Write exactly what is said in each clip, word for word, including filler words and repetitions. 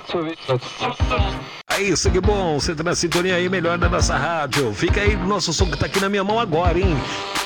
É isso, que bom, você tá na sintonia aí melhor da nossa rádio. Fica aí no nosso som que tá aqui na minha mão agora, hein?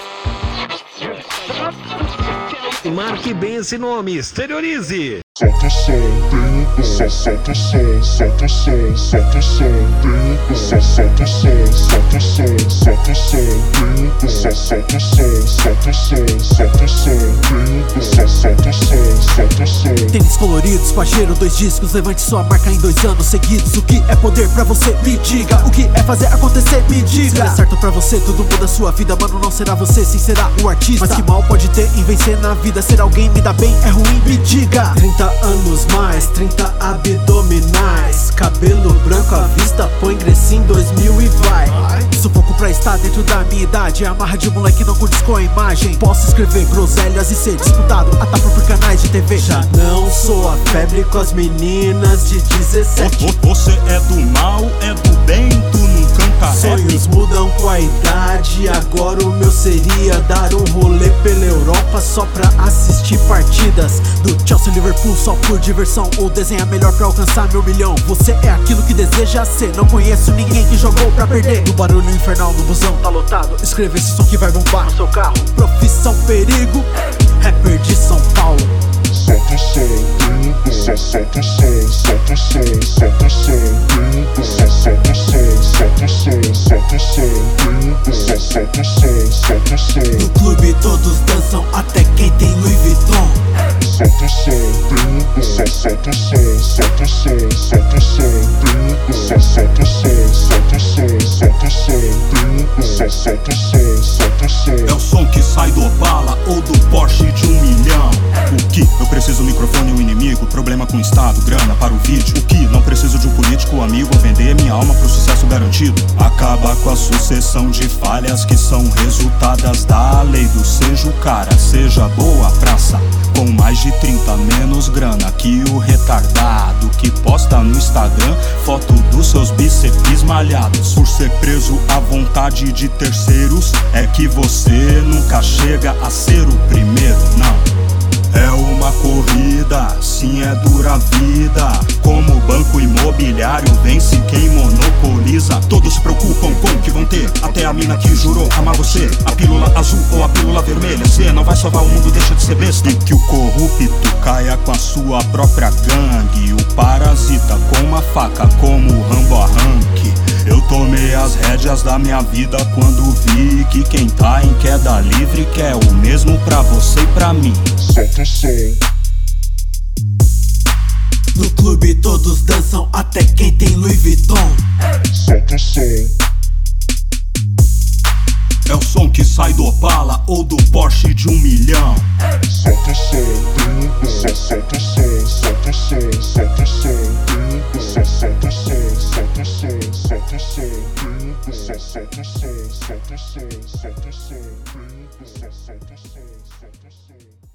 Marque bem esse nome, exteriorize. Solta o som, tem o som, solta o som, solta o som, solta o som, tem o som, solta o som, solta o som, solta o som, tem o som, solta o som, solta o som, solta o som, tem o som, solta o som, solta o som. Tênis coloridos, pajeiro, dois discos, levante sua marca em dois anos seguidos. O que é poder pra você? Me diga. O que é fazer acontecer? Me diga. Se é certo pra você, tudo muda sua vida, mano, não será você, sim será o artista. Mas que mal pode ter em vencer na vida? Ser alguém me dá bem, é ruim? Me diga. Trinta anos mais, trinta abdominais, cabelo branco à vista, põe grecinho dois mil e vai. Sufoco pra estar dentro da minha idade, amarra de moleque não condiz com a imagem. Posso escrever groselhas e ser disputado até por canais de T V. Já não sou a febre com as meninas de dezessete. Você é do mal, é do bem, tu não canta Sonhos rap. mudam com a idade, agora o meu seria dar um rolê pela Europa só pra assistir partidas do Chelsea Liverpool só por diversão, ou desenhar melhor pra alcançar meu milhão. Você é aquilo que deseja ser, não conheço ninguém que jogou pra perder. No barulho infernal do busão tá lotado, escreva esse som que vai bombar no seu carro. Profissão perigo, rapper de São Paulo. Solta o som, tem o som, solta o som, solta o som, solta o som, tem o som, solta o som, solta o som, solta o som, tem o som, solta o som, solta o som. No clube todos dançam, até quem tem Louis Vuitton. Solta o som, tem o som, solta o som, solta o som, solta o som, tem o som, solta o som, solta o som, solta o som, tem o som, solta o som, solta o som. É o som que sai do Opala ou do Porsche de um milhão. O que? Eu preciso microfone e um inimigo, problema com o estado, grana para o vídeo. O que? Não preciso de um político amigo a vender minha alma pro sucesso garantido. Acabar com a sucessão de falhas que são resultadas da lei do seja o cara, seja boa praça. Com mais de trinta menos grana que o retardado que posta no Instagram foto dos seus bíceps malhados. Por ser preso à vontade de terceiros, é que você nunca chega a ser o primeiro, não. É uma corrida, sim é dura a vida. Como banco imobiliário vence quem monopoliza. Todos se preocupam com o que vão ter, até a mina que jurou amar você. A pílula azul ou a pílula vermelha, cê não vai salvar o mundo, deixa de ser besta. E que o corrupto caia com a sua própria gangue. O parasita com uma faca como o Rambo arranque. Eu tomei as rédeas da minha vida quando vi que quem tá em queda livre quer o mesmo pra você e pra mim. Solta o som. No clube todos dançam, até quem tem Louis Vuitton. Solta o som. É o som que sai do Opala ou do Porsche de um milhão. Solta o som, tem o som, solta o som, solta o som, solta o som, tem o som, solta o som, solta o som, solta o som, tem o som, solta o som, solta o som, solta o som, tem o som, solta o som, solta o som.